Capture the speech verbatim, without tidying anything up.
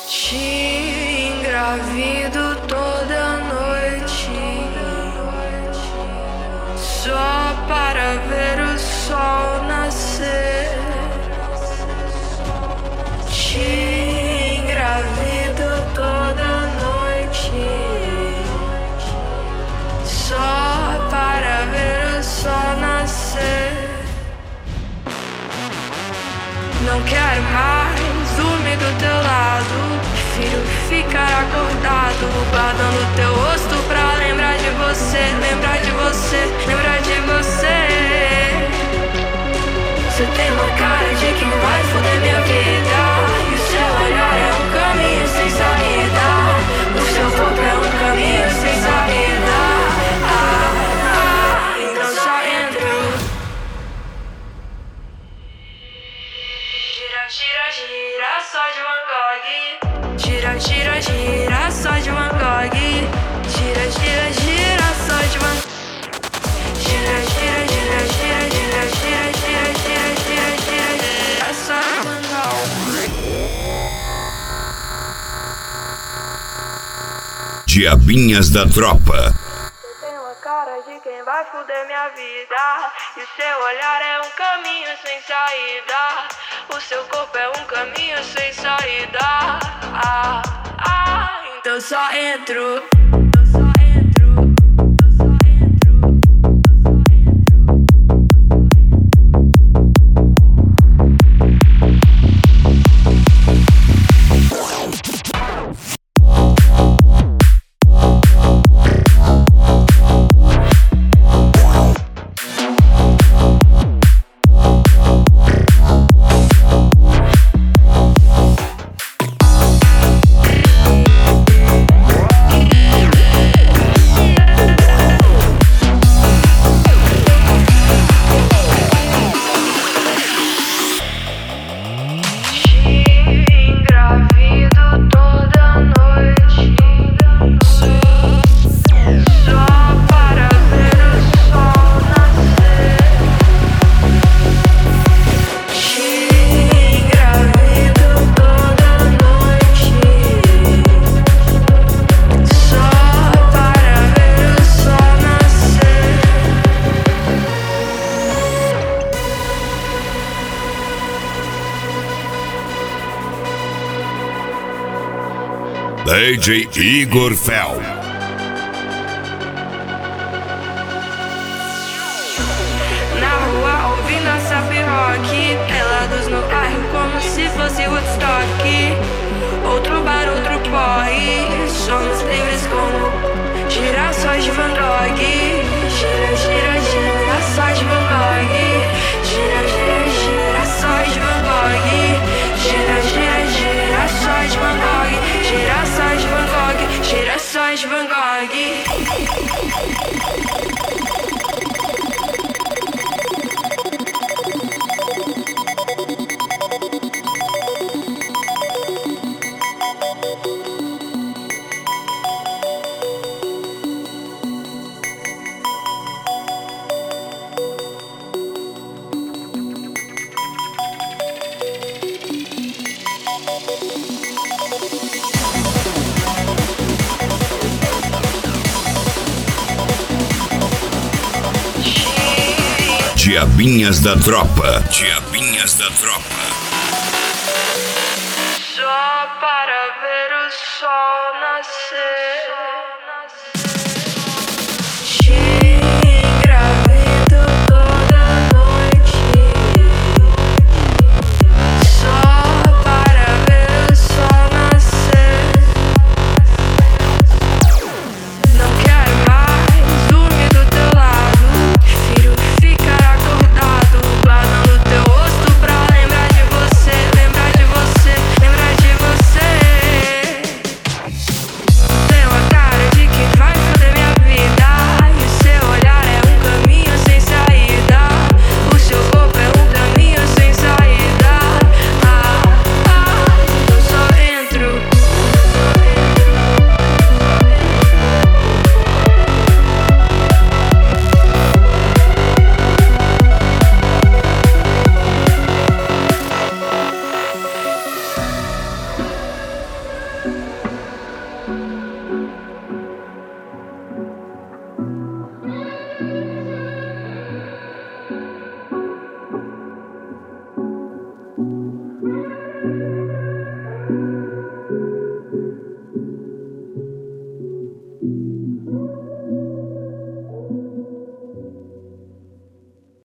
Te engravido toda noite, só para ver o sol nascer. Te engravido toda noite, só para ver o sol nascer. Não quero mais dormir do teu lado, prefiro ficar acordado, guardando teu rosto pra lembrar de você, lembrar de você, lembrar de você. Você tem uma cara de quem vai foder minha vida, e o seu olhar é um caminho sem saída, o seu corpo é um caminho sem saída. Ah, ah, então só entro. Gira, gira, só de Van Gogh. Gira, gira, gira, só de Van Gogh. Gira, gira, gira, só de Van Gogh. Gira, gira, gira, gira, gira, gira, gira, gira, gira, gira, gira, só de Van Gogh. Diabinhas da Tropa. Cara de quem vai fuder minha vida, e o seu olhar é um caminho sem saída, o seu corpo é um caminho sem saída. Ah, ah, então só entro. D J Igor Fel. Na rua ouvindo a Sap Rock, pelados no bairro como se fosse Woodstock. Outro bar, outro porre, somos livres como girassóis de Van Gogh. Gira, gira, girassóis de Van Gogh. Gira, gira, girassóis de Van Gogh. Gira, gira, girassóis de Van Gogh. Girassóis de Van Gogh. Girassóis de Van Gogh. Diabinhas da Tropa. Diabinhas da Tropa. Só para ver o sol nascer.